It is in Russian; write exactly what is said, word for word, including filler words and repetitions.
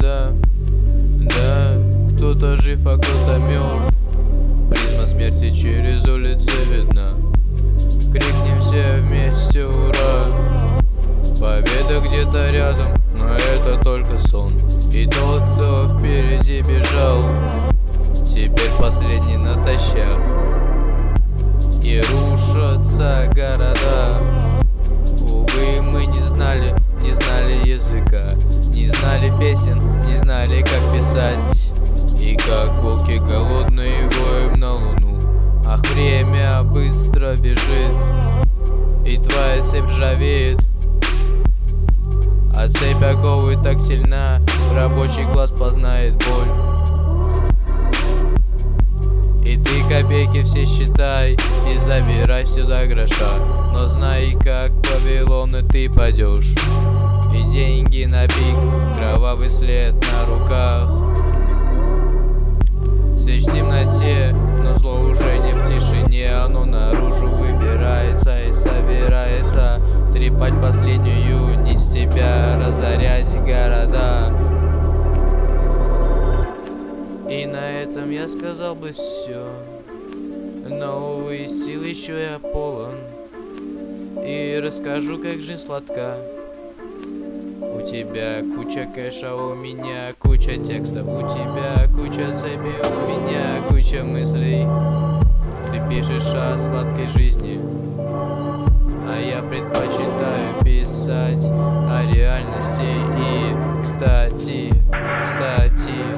да, да, кто-то жив, а кто-то мертв. Призма смерти через улицы видна. Крикнем все вместе ура. Победа где-то рядом, но это только сон. И тот, кто впереди бежал, теперь последний натощак. И рушатся города. Увы, мы не знали, не знали языка, не знали песен, не знали, как писать. И как волки голодные воем на луну. Ах, время быстро бежит, и твоя цепь ржавеет. А цепь оковы так сильна, рабочий класс познает боль. И ты копейки все считай и забирай сюда гроша. Но знай, как по Вавилону ты падешь. И деньги на пик, кровавый след на руках. Свеч в темноте, но зло уже не в тишине. Оно наружу выбирается и собирается трепать последнюю нить с тебя, разорять города. И на этом я сказал бы все, но, увы, сил еще я полон. И расскажу, как жизнь сладка. У тебя куча кэша, у меня куча текстов. У тебя куча цепи, у меня куча мыслей. Ты пишешь о сладкой жизни, а я предпочитаю писать о реальности. И, кстати, кстати